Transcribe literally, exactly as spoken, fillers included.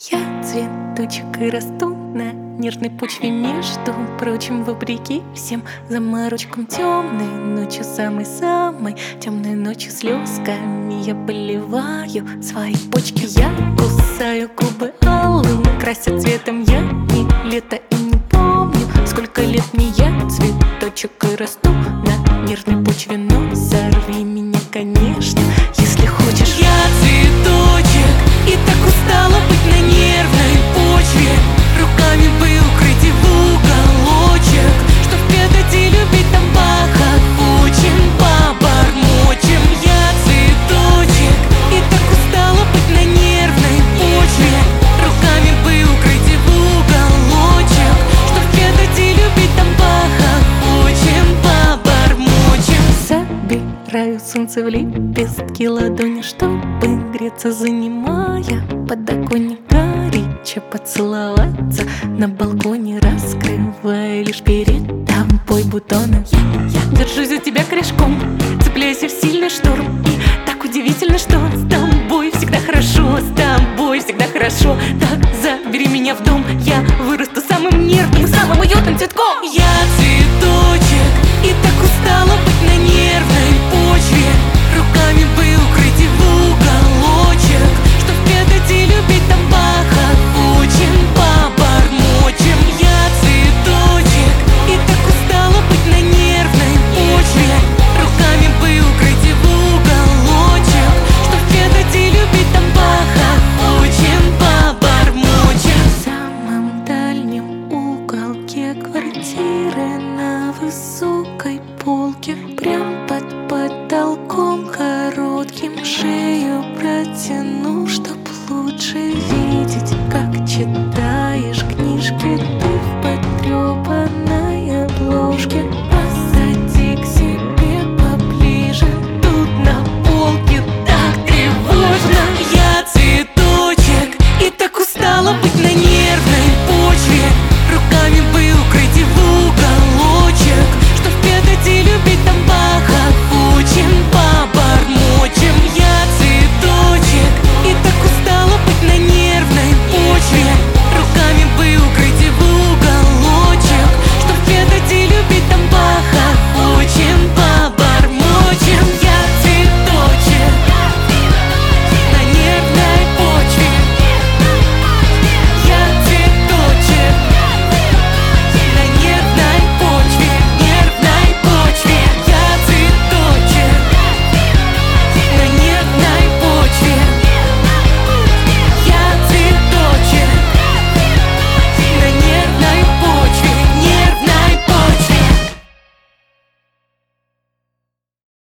Я цветочек и расту на нежной почве, между прочим, вопреки всем заморочкам. Темной ночью, самой-самой темной ночью, слезками я поливаю свои почки. Я кусаю губы алым, красят цветом я ни лето и не помню, сколько лет мне. Я цветочек и расту на нежной почве, но сорви меня, конечно, если хочешь. Я цветочек и так устала быть на нервной почве, руками бы укрыть в уголочек, чтоб петать и любить там похохочем, побормочем. Я цветочек и так устала быть на нервной почве, руками бы укрыть в уголочек, чтоб петать и любить там похохочем, побормочем. Собираю солнце в лепестки ладони, чтобы греться, занимая подоконник, горячо поцеловаться на балконе, раскрывая лишь перед тобой бутоны. Я, я держусь за тебя корешком, цепляясь в сильный шторм, и так удивительно, что с тобой всегда хорошо, с тобой всегда хорошо. Так забери меня в дом, я вырасту самым нервным, самым уютным цветком.